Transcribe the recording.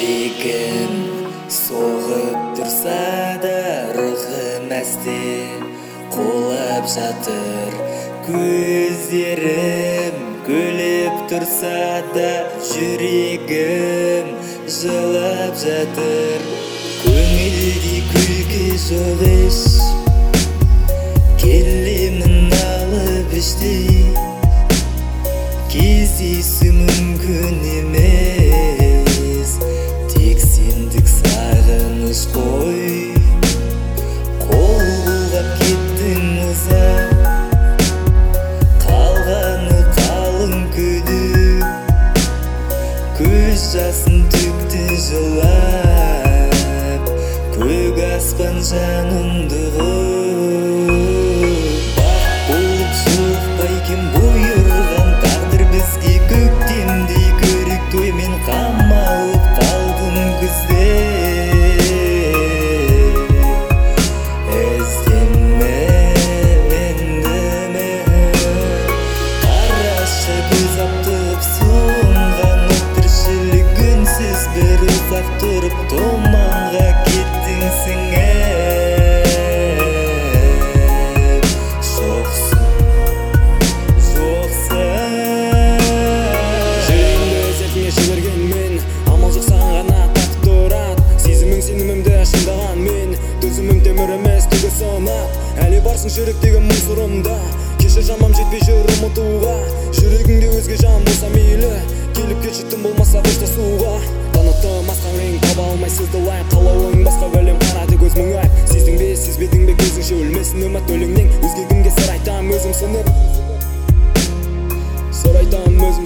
Жүрегім соғып тұрса да рухым әсте құлап жатыр. Көздерім күліп тұрса да жүрегім жылап жатыр. Көңілде күлкі жоқ еш, келемін алып іштей. Кездесу мүмкін емес, тек сендік сағыныш қой. Қол бұлғап кеттің ұзақ, қалғаны қалың күдік. Көз жасын төкті жылап, көк аспан жанымды ғып. Бақ болып соқпай кем бұйырған тағдыр бізге көктемдей көрік тоймен қамалып қалдым күзде. Іздеме ендіме, қарашы көз аптығып соңған тіршілік үнсіз бір ұзақ тұрып томанға кеттің сіңіп. Жоқсың, жүрегімді өзетіңе жіберген мен, амал жоқ саған ғана тартып тұрат. Сезімің сенімімді шыңдаған мен, төзімім темір емес түгі сынап. Әлі барсың жүректегі мұң сұрымда, кешір жамам жетпей жүр ұмытуға. Жүрегіңде өзге жан болса мейлі, келіп кетші тым болмаса қоштасуға. Таныттым асқан рең таба алмай сыздылай, қалауың басқа бөлем қарады көз мұңайып. Сездің бе сезбедің бе көзіңше өлмесін үміт өлеңнен. Өзге кімге сыр айтам өзім сынып, сыр айтам өзім